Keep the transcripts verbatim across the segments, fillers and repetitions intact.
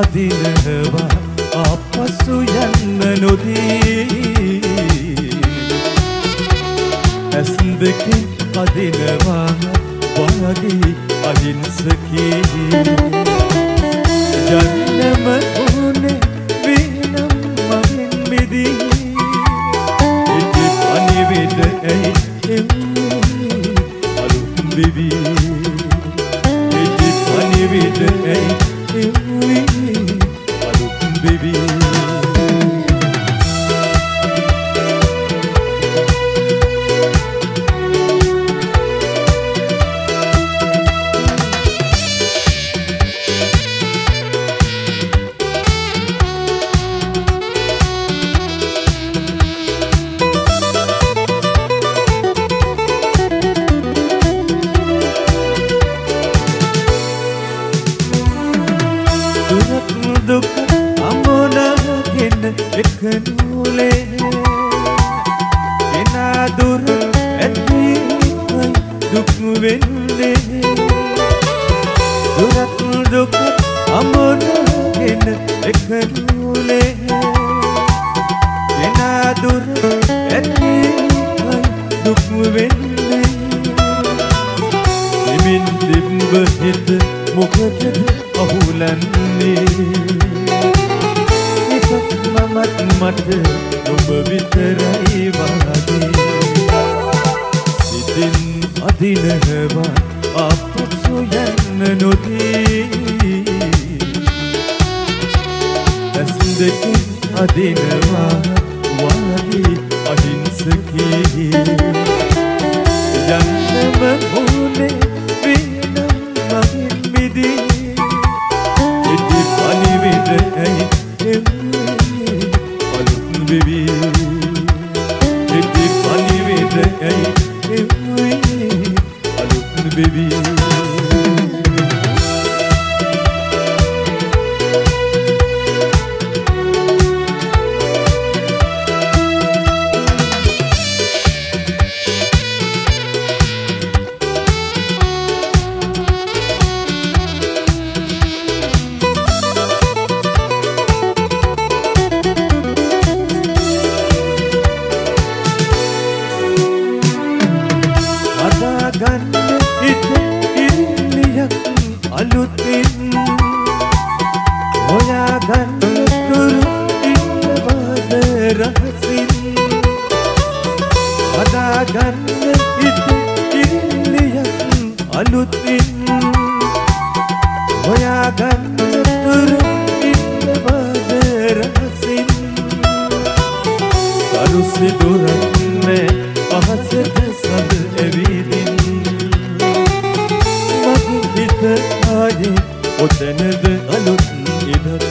අදිනවා ආපසු යන්න නොදී ඇස් දෙකෙන් අදිනවා වාගේ අහිංසකී ජන්ම ඕනේ වෙනම් මගෙන් මිදී ඉති පණිවිඩ ඇයි එන්නේ අලුත් බිවි ඉති පණිවිඩ ඇයි එන්නේ අලුත් බිවි දුක් අමෝනගෙන එක නූලේ එනා දුර ඇතිවයි දුක් වෙන්නේ දුරක් දුක් අමෝනගෙන එක නූලේ එනා දුර ඇතිවයි දුක් වෙන්නේ එමින් තිබ්බ හිත මොකටද අහුලන්නේ මමත් මට ඔබ විතරයි වාගේ සිතින් අදිනවා ආපසු යන්න නොදී ඇස් දෙකෙන් අදිනවා වාගේ අහිංසකී යන්නම ඕනේ වෙනම් මගෙන් මිදී ඉති පණිවිඩ ඇයි එන්නේ baby Iti paniviɗ ay emuye alukun baby ගන්න හිත ඉරිලියක් අලුතින් හොයා ගන්න තුරු ඉන්නවද රහසින් හදා ගන්න හිත ඉරිලියක් අලුතින් හොයා ගන්න තුරු ඉන්නවද රහසින් අරුසි දුරන්නේ පහසට සද එවිදින් ආයේ ඔතනද අලුත් ඉදක්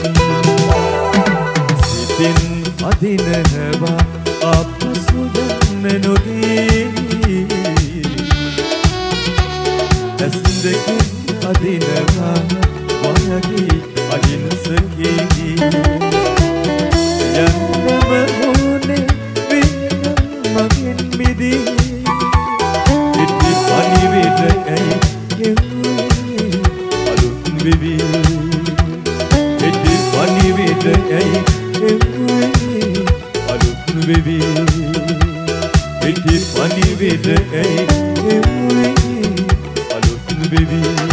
සිතින් අදිනවා ආපසු යන්න නොදී ඇස් දෙකෙන් අදිනවා වාගේ අහිංසකී යන්නම ඕනේ වෙනම් මගෙන් මිදී ඉති පණිවිඩ ඇයි baby Iti paniviɗ ay emuye alukun baby Iti paniviɗ ay emuye alukun baby